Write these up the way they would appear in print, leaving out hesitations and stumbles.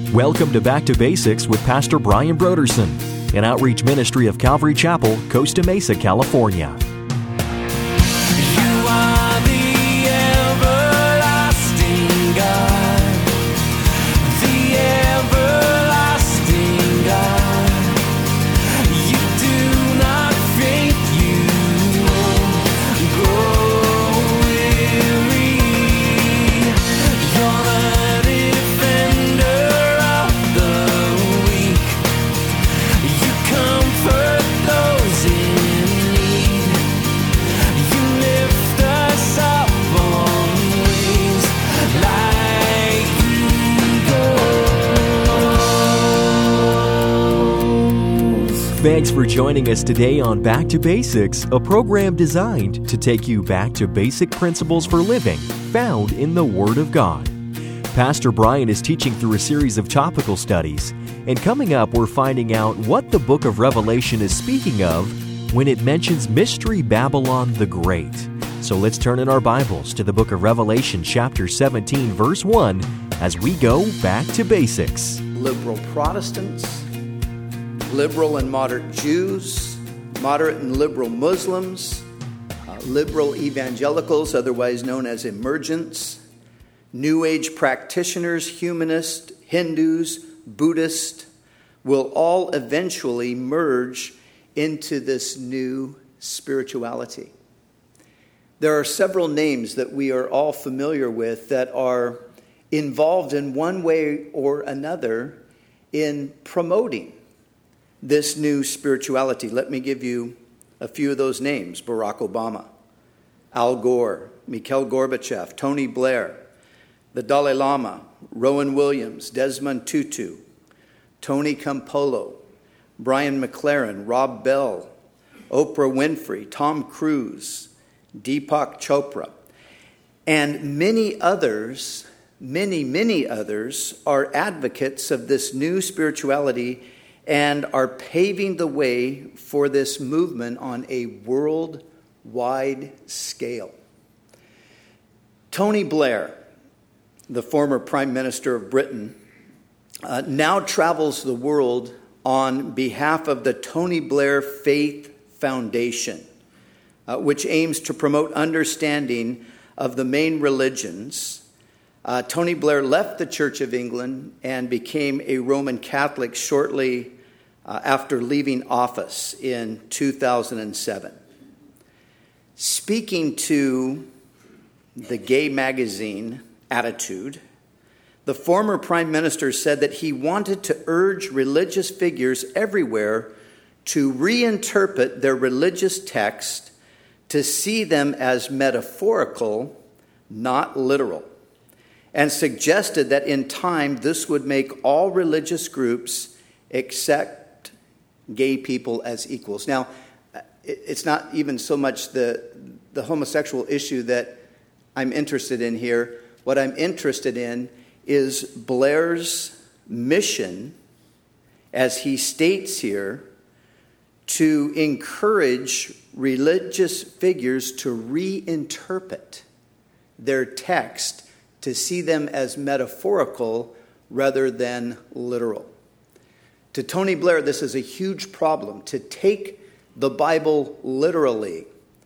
Welcome to Back to Basics with Pastor Brian Broderson, an outreach ministry of Calvary Chapel, Costa Mesa, California. You are the everlasting God, the everlasting God. You do not faint, you won't grow weary. You're the defender of the weak. You comfort those in need. You lift us up on wings like eagles. Thanks for joining us today on Back to Basics, a program designed to take you back to basic principles for living found in the Word of God. Pastor Brian is teaching through a series of topical studies, and coming up we're finding out what the book of Revelation is speaking of when it mentions Mystery Babylon the Great. So let's turn in our Bibles to the book of Revelation chapter 17 verse 1 as we go back to basics. Liberal Protestants, liberal and moderate Jews, moderate and liberal Muslims, liberal evangelicals, otherwise known as emergents, New Age practitioners, humanists, Hindus, Buddhists, will all eventually merge into this new spirituality. There are several names that we are all familiar with that are involved in one way or another in promoting this new spirituality. Let me give you a few of those names. Barack Obama, Al Gore, Mikhail Gorbachev, Tony Blair, the Dalai Lama, Rowan Williams, Desmond Tutu, Tony Campolo, Brian McLaren, Rob Bell, Oprah Winfrey, Tom Cruise, Deepak Chopra, and many others, many others are advocates of this new spirituality and are paving the way for this movement on a worldwide scale. Tony Blair, the former Prime Minister of Britain, now travels the world on behalf of the Tony Blair Faith Foundation, which aims to promote understanding of the main religions. Tony Blair left the Church of England and became a Roman Catholic shortly after leaving office in 2007. Speaking to the gay magazine Attitude, the former prime minister said that he wanted to urge religious figures everywhere to reinterpret their religious text to see them as metaphorical, not literal, and suggested that in time this would make all religious groups accept gay people as equals. Now, it's not even so much the homosexual issue that I'm interested in here. What I'm interested in is Blair's mission, as he states here, to encourage religious figures to reinterpret their text to see them as metaphorical rather than literal. To Tony Blair, this is a huge problem. To take the Bible literally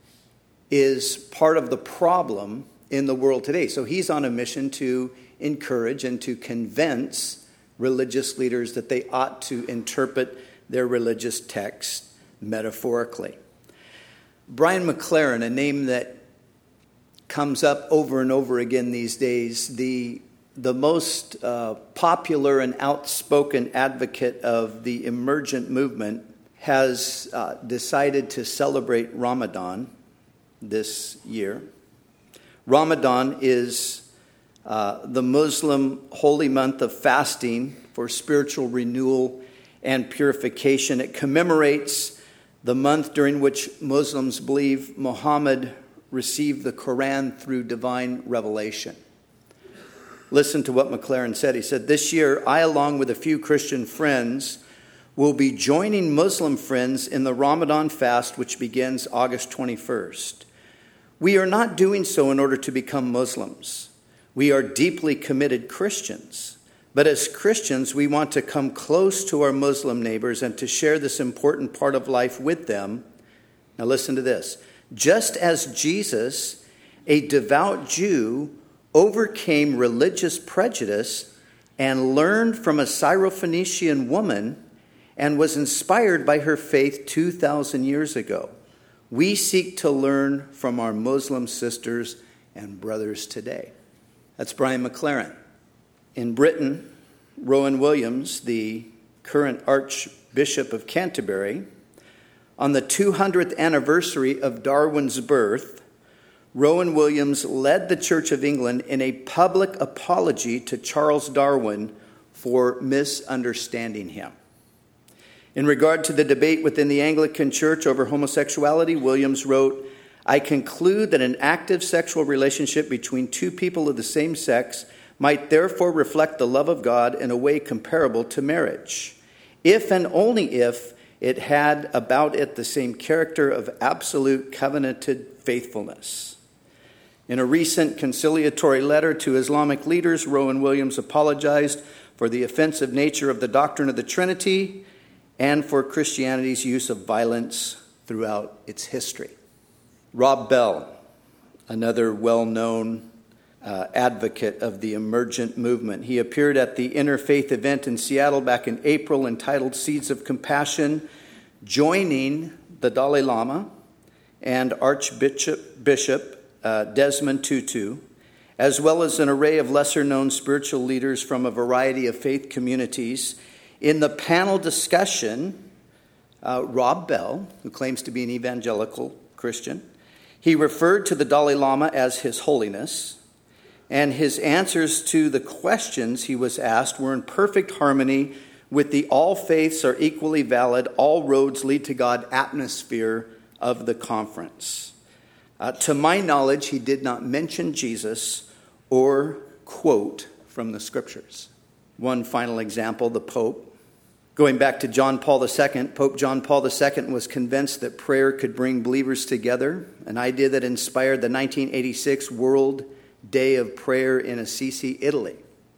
is part of the problem in the world today. So he's on a mission to encourage and to convince religious leaders that they ought to interpret their religious text metaphorically. Brian McLaren, a name that comes up over and over again these days, the most popular and outspoken advocate of the emergent movement, has decided to celebrate Ramadan this year. Ramadan is the Muslim holy month of fasting for spiritual renewal and purification. It commemorates the month during which Muslims believe Muhammad received the Quran through divine revelation. Listen to what McLaren said. He said, "This year, I, along with a few Christian friends, will be joining Muslim friends in the Ramadan fast, which begins August 21st. We are not doing so in order to become Muslims. We are deeply committed Christians. But as Christians, we want to come close to our Muslim neighbors and to share this important part of life with them. Now listen to this. Just as Jesus, a devout Jew, overcame religious prejudice and learned from a Syrophoenician woman and was inspired by her faith 2,000 years ago, we seek to learn from our Muslim sisters and brothers today. That's Brian McLaren. In Britain, Rowan Williams, the current Archbishop of Canterbury, on the 200th anniversary of Darwin's birth, Rowan Williams led the Church of England in a public apology to Charles Darwin for misunderstanding him. In regard to the debate within the Anglican Church over homosexuality, Williams wrote, "I conclude that an active sexual relationship between two people of the same sex might therefore reflect the love of God in a way comparable to marriage, if and only if it had about it the same character of absolute covenanted faithfulness." In a recent conciliatory letter to Islamic leaders, Rowan Williams apologized for the offensive nature of the doctrine of the Trinity and for Christianity's use of violence throughout its history. Rob Bell, another well-known advocate of the emergent movement. He appeared at the Interfaith event in Seattle back in April entitled Seeds of Compassion, joining the Dalai Lama and Archbishop Desmond Tutu, as well as an array of lesser-known spiritual leaders from a variety of faith communities. In the panel discussion, Rob Bell, who claims to be an evangelical Christian, he referred to the Dalai Lama as His Holiness, and his answers to the questions he was asked were in perfect harmony with the all faiths are equally valid, all roads lead to God atmosphere of the conference. To my knowledge, he did not mention Jesus or quote from the scriptures. One final example, the Pope. Going back to John Paul II, Pope John Paul II was convinced that prayer could bring believers together, an idea that inspired the 1986 World Day of Prayer in Assisi, Italy.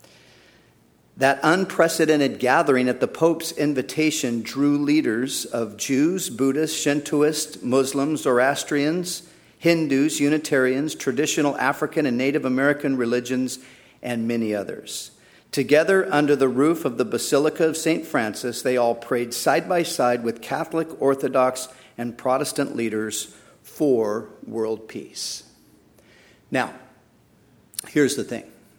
That unprecedented gathering at the Pope's invitation drew leaders of Jews, Buddhists, Shintoists, Muslims, Zoroastrians, Hindus, Unitarians, traditional African and Native American religions, and many others. Together under the roof of the Basilica of St. Francis, they all prayed side by side with Catholic, Orthodox, and Protestant leaders for world peace. Now, here's the thing.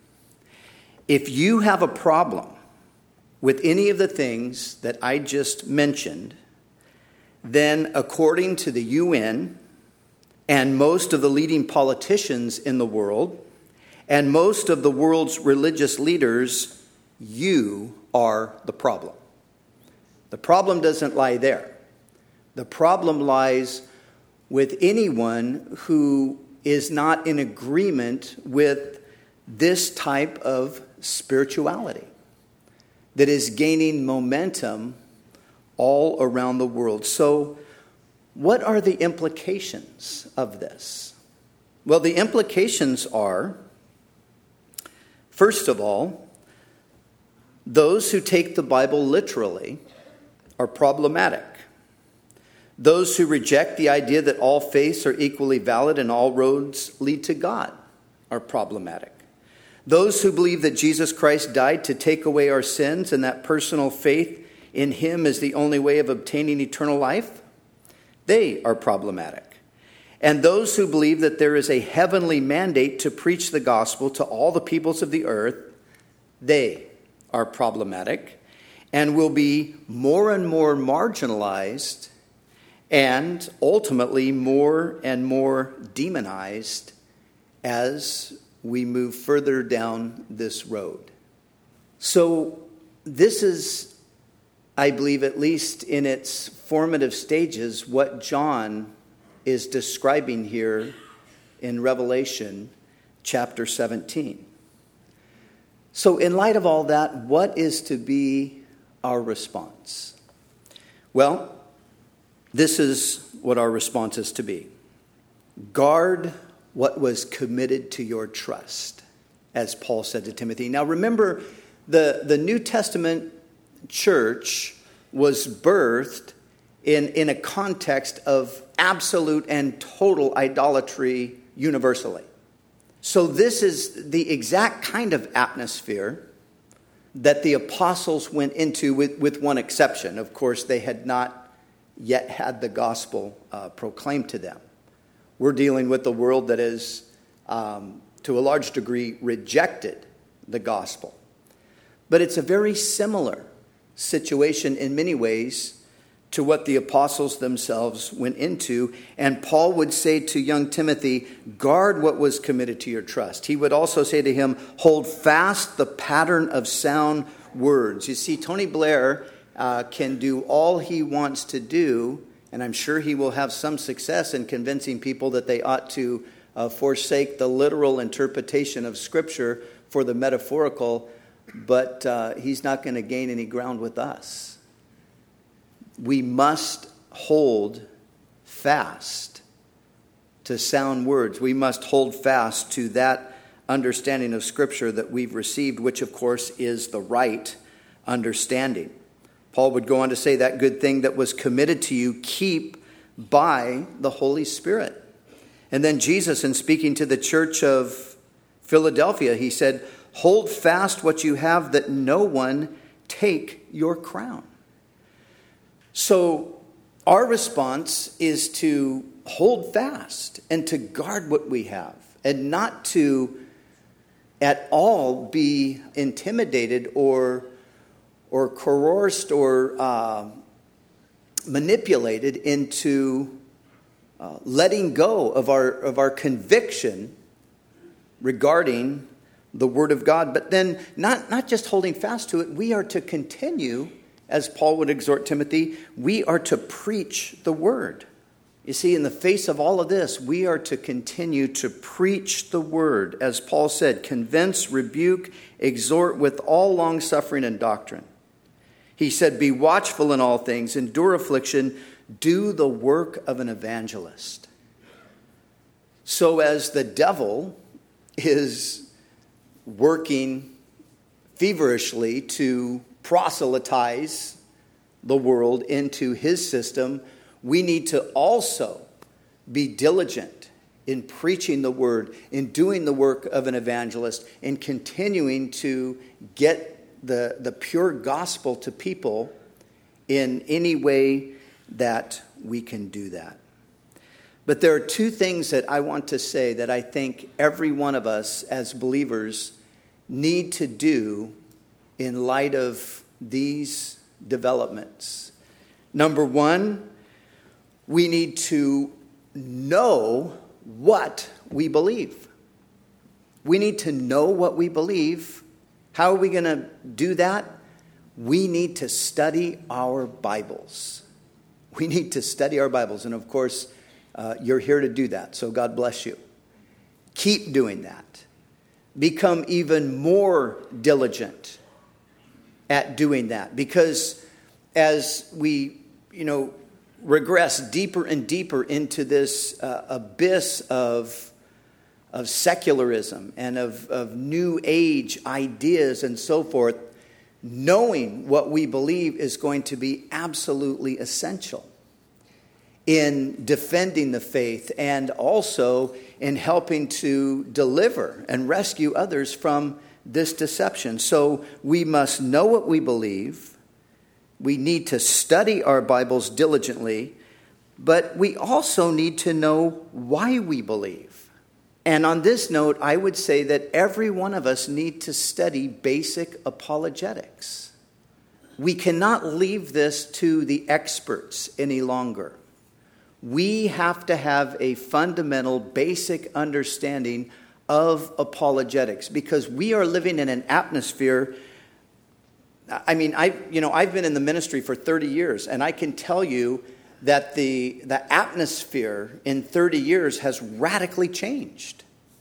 If you have a problem with any of the things that I just mentioned, then according to the UN and most of the leading politicians in the world, and most of the world's religious leaders, you are the problem. The problem doesn't lie there. The problem lies with anyone who is not in agreement with this type of spirituality that is gaining momentum all around the world. So, what are the implications of this? Well, the implications are, first of all, those who take the Bible literally are problematic. Those who reject the idea that all faiths are equally valid and all roads lead to God are problematic. Those who believe that Jesus Christ died to take away our sins and that personal faith in Him is the only way of obtaining eternal life, they are problematic. And those who believe that there is a heavenly mandate to preach the gospel to all the peoples of the earth, they are problematic and will be more and more marginalized and ultimately more and more demonized as we move further down this road. So this is, I believe, at least in its formative stages, what John is describing here in Revelation chapter 17. So in light of all that, what is to be our response? Well, this is what our response is to be. Guard what was committed to your trust, as Paul said to Timothy. Now remember, The New Testament church was birthed in a context of absolute and total idolatry universally. So this is the exact kind of atmosphere that the apostles went into, with one exception. Of course, they had not yet had the gospel proclaimed to them. We're dealing with a world that is, to a large degree, rejected the gospel. But it's a very similar situation in many ways to what the apostles themselves went into. And Paul would say to young Timothy, guard what was committed to your trust. He would also say to him, hold fast the pattern of sound words. You see, Tony Blair can do all he wants to do, and I'm sure he will have some success in convincing people that they ought to forsake the literal interpretation of Scripture for the metaphorical, but he's not going to gain any ground with us. We must hold fast to sound words. We must hold fast to that understanding of Scripture that we've received, which, of course, is the right understanding. Paul would go on to say, that good thing that was committed to you, keep by the Holy Spirit. And then Jesus, in speaking to the church of Philadelphia, he said, hold fast what you have, that no one take your crown. So our response is to hold fast and to guard what we have, and not to at all be intimidated or coerced or manipulated into letting go of our conviction regarding the Word of God. But then not just holding fast to it, we are to continue, as Paul would exhort Timothy, we are to preach the Word. You see, in the face of all of this, we are to continue to preach the Word. As Paul said, convince, rebuke, exhort with all long-suffering and doctrine. He said, be watchful in all things, endure affliction, do the work of an evangelist. So as the devil is working feverishly to proselytize the world into his system, we need to also be diligent in preaching the Word, in doing the work of an evangelist, in continuing to get the pure gospel to people in any way that we can do that. But there are two things that I want to say that I think every one of us as believers need to do in light of these developments. Number one, we need to know what we believe. We need to know what we believe. How are we going to do that? We need to study our Bibles. We need to study our Bibles. And of course, you're here to do that. So God bless you. Keep doing that. Become even more diligent at doing that. Because as we, regress deeper and deeper into this abyss of secularism and of new age ideas and so forth, knowing what we believe is going to be absolutely essential in defending the faith and also in helping to deliver and rescue others from this deception. So we must know what we believe. We need to study our Bibles diligently, but we also need to know why we believe. And on this note, I would say that every one of us need to study basic apologetics. We cannot leave this to the experts any longer. We have to have a fundamental, basic understanding of apologetics, because we are living in an atmosphere. I mean, I've been in the ministry for 30 years, and I can tell you that the atmosphere in 30 years has radically changed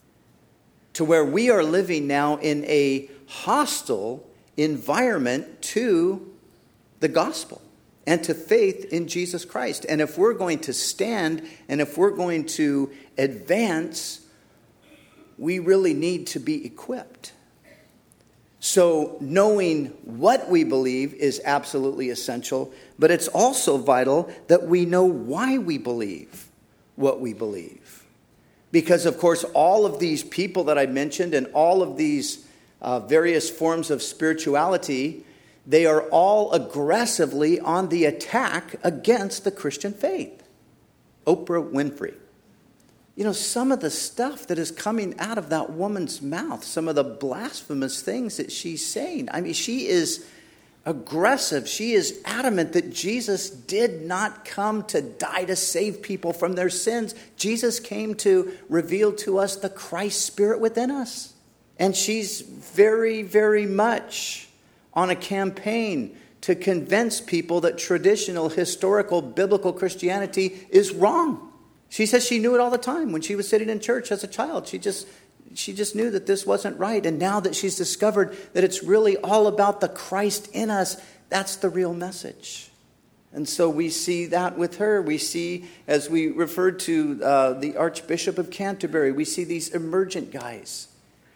to where we are living now in a hostile environment to the gospel and to faith in Jesus Christ. And if we're going to stand and if we're going to advance, we really need to be equipped. So knowing what we believe is absolutely essential, but it's also vital that we know why we believe what we believe. Because, of course, all of these people that I mentioned and all of these various forms of spirituality, they are all aggressively on the attack against the Christian faith. Oprah Winfrey. You know, some of the stuff that is coming out of that woman's mouth, some of the blasphemous things that she's saying. I mean, she is aggressive. She is adamant that Jesus did not come to die to save people from their sins. Jesus came to reveal to us the Christ Spirit within us. And she's very, very much on a campaign to convince people that traditional, historical, biblical Christianity is wrong. She says she knew it all the time when she was sitting in church as a child. She just knew that this wasn't right. And now that she's discovered that it's really all about the Christ in us, that's the real message. And so we see that with her. We see, as we referred to the Archbishop of Canterbury, we see these emergent guys.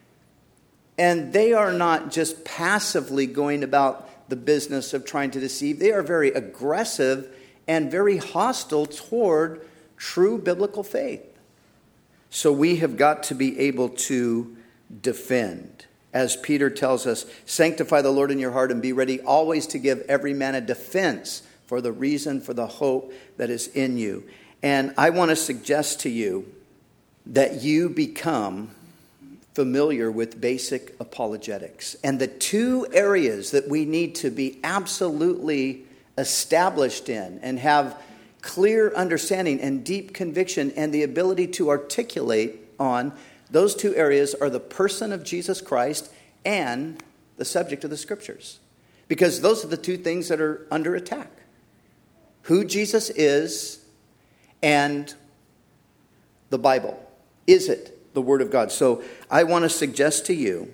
And they are not just passively going about the business of trying to deceive. They are very aggressive and very hostile toward true biblical faith. So we have got to be able to defend. As Peter tells us, sanctify the Lord in your heart and be ready always to give every man a defense for the reason, for the hope that is in you. And I want to suggest to you that you become familiar with basic apologetics. And the two areas that we need to be absolutely established in and have clear understanding and deep conviction and the ability to articulate on, those two areas are the person of Jesus Christ and the subject of the Scriptures. Because those are the two things that are under attack. Who Jesus is and the Bible. Is it the Word of God? So I want to suggest to you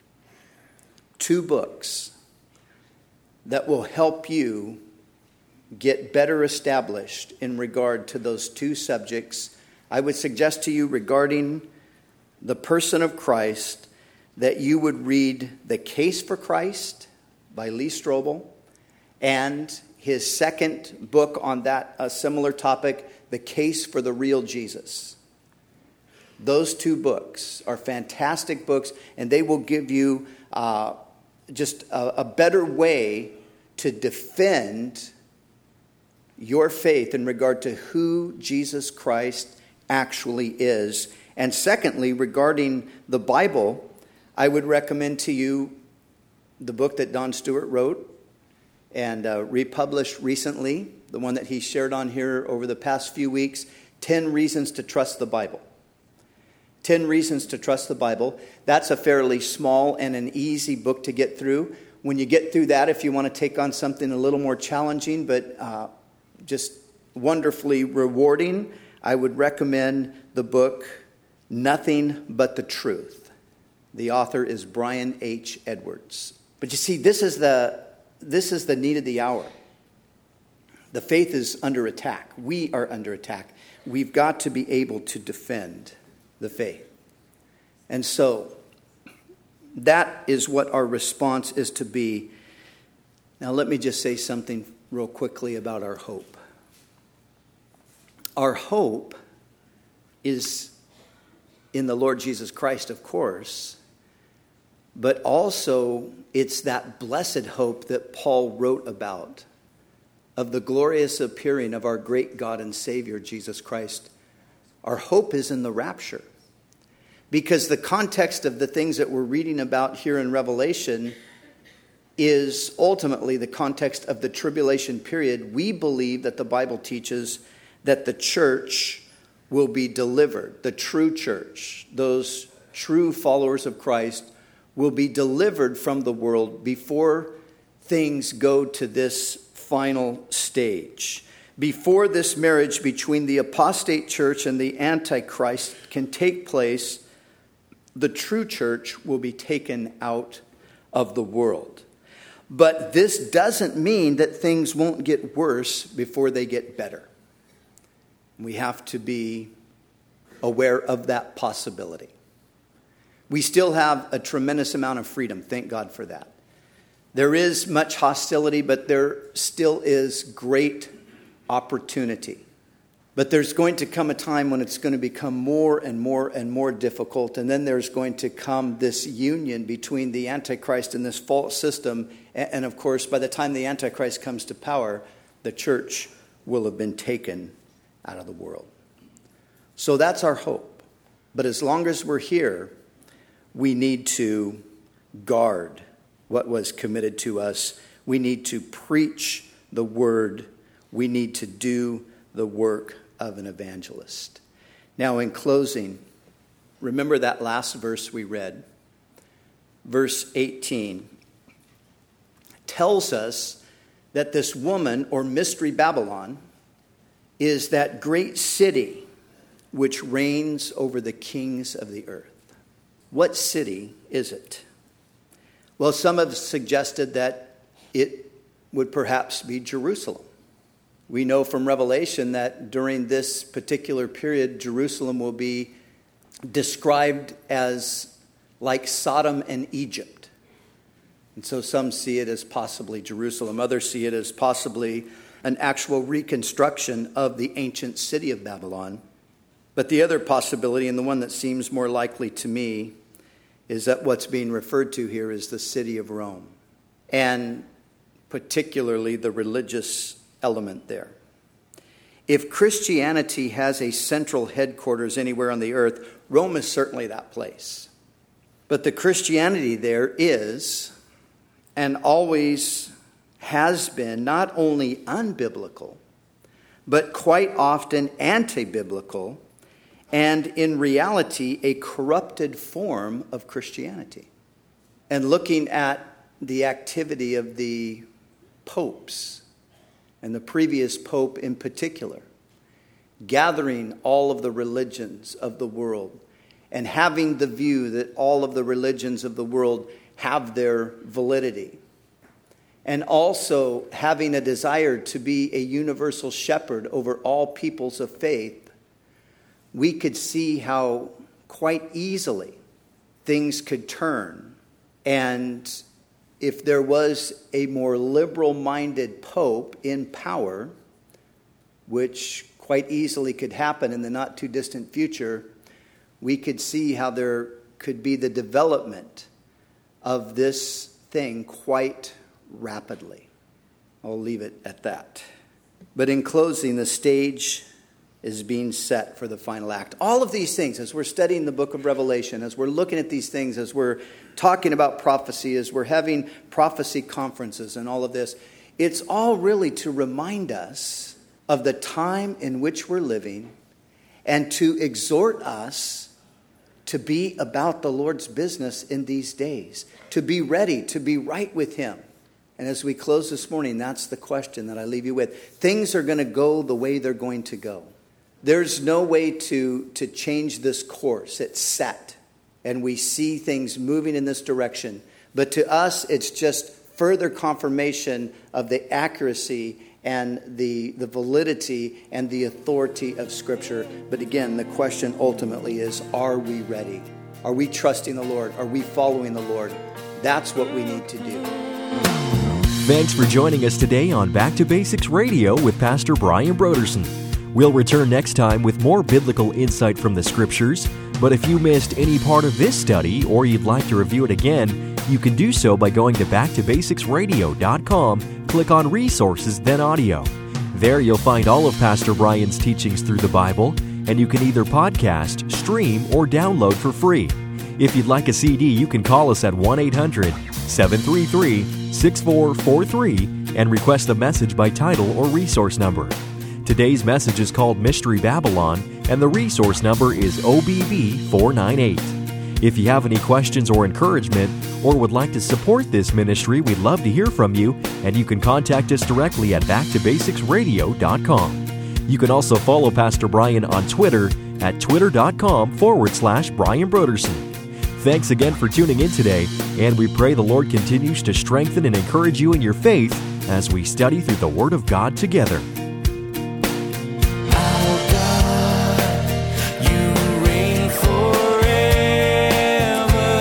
two books that will help you get better established in regard to those two subjects. I would suggest to you regarding the person of Christ that you would read The Case for Christ by Lee Strobel and his second book on that similar topic, The Case for the Real Jesus. Those two books are fantastic books, and they will give you just a better way to defend your faith in regard to who Jesus Christ actually is. And secondly, regarding the Bible, I would recommend to you the book that Don Stewart wrote and republished recently, the one that he shared on here over the past few weeks, 10 Reasons to Trust the Bible. 10 Reasons to Trust the Bible. That's a fairly small and an easy book to get through. When you get through that, if you want to take on something a little more challenging, but just wonderfully rewarding, I would recommend the book Nothing But the Truth. The author is Brian H. Edwards. But you see, this is the need of the hour. The faith is under attack. We are under attack. We've got to be able to defend the faith. And so that is what our response is to be. Now let me just say something real quickly about our hope. Our hope is in the Lord Jesus Christ, of course, but also it's that blessed hope that Paul wrote about of the glorious appearing of our great God and Savior, Jesus Christ. Our hope is in the rapture, because the context of the things that we're reading about here in Revelation is ultimately the context of the tribulation period. We believe that the Bible teaches that the church will be delivered. The true church, those true followers of Christ, will be delivered from the world before things go to this final stage. Before this marriage between the apostate church and the Antichrist can take place, the true church will be taken out of the world. But this doesn't mean that things won't get worse before they get better. We have to be aware of that possibility. We still have a tremendous amount of freedom. Thank God for that. There is much hostility, but there still is great opportunity. But there's going to come a time when it's going to become more and more and more difficult. And then there's going to come this union between the Antichrist and this false system. And of course, by the time the Antichrist comes to power, the church will have been taken out of the world. So that's our hope. But as long as we're here, we need to guard what was committed to us. We need to preach the word. We need to do the work of an evangelist. Now, in closing, remember that last verse we read. Verse 18 tells us that this woman, or Mystery Babylon, is that great city which reigns over the kings of the earth. What city is it? Well, some have suggested that it would perhaps be Jerusalem. We know from Revelation that during this particular period, Jerusalem will be described as like Sodom and Egypt. And so some see it as possibly Jerusalem. Others see it as possibly an actual reconstruction of the ancient city of Babylon. But the other possibility, and the one that seems more likely to me, is that what's being referred to here is the city of Rome, and particularly the religious element there. If Christianity has a central headquarters anywhere on the earth, Rome is certainly that place. But the Christianity there is, and always has been, not only unbiblical, but quite often anti-biblical, and in reality, a corrupted form of Christianity. And looking at the activity of the popes, and the previous pope in particular, gathering all of the religions of the world, and having the view that all of the religions of the world have their validity, and also having a desire to be a universal shepherd over all peoples of faith, we could see how quite easily things could turn. And if there was a more liberal-minded pope in power, which quite easily could happen in the not-too-distant future, we could see how there could be the development of this thing quite rapidly. I'll leave it at that. But in closing, the stage is being set for the final act. All of these things, as we're studying the book of Revelation, as we're looking at these things, as we're talking about prophecy, as we're having prophecy conferences and all of this, it's all really to remind us of the time in which we're living and to exhort us to be about the Lord's business in these days, to be ready, to be right with Him. And as we close this morning, that's the question that I leave you with. Things are going to go the way they're going to go. There's no way to change this course. It's set. And we see things moving in this direction. But to us, it's just further confirmation of the accuracy and the validity and the authority of Scripture. But again, the question ultimately is, are we ready? Are we trusting the Lord? Are we following the Lord? That's what we need to do. Thanks for joining us today on Back to Basics Radio with Pastor Brian Brodersen. We'll return next time with more biblical insight from the Scriptures. But if you missed any part of this study or you'd like to review it again, you can do so by going to backtobasicsradio.com, click on Resources, then Audio. There you'll find all of Pastor Brian's teachings through the Bible, and you can either podcast, stream, or download for free. If you'd like a CD, you can call us at 1-800-733-6443 and request a message by title or resource number. Today's message is called Mystery Babylon, and the resource number is OBB 498. If you have any questions or encouragement, or would like to support this ministry, we'd love to hear from you, and you can contact us directly at backtobasicsradio.com. You can also follow Pastor Brian on Twitter at twitter.com/Brian Brodersen. Thanks again for tuning in today, and we pray the Lord continues to strengthen and encourage you in your faith as we study through the Word of God together. You reign forever.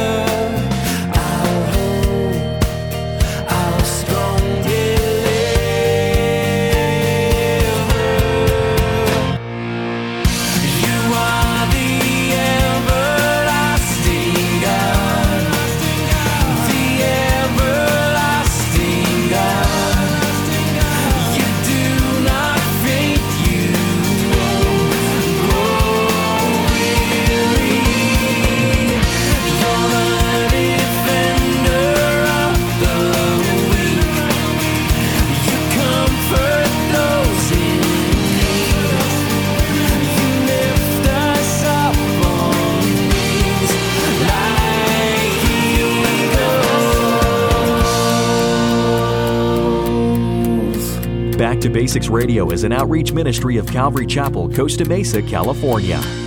Back to Basics Radio is an outreach ministry of Calvary Chapel, Costa Mesa, California.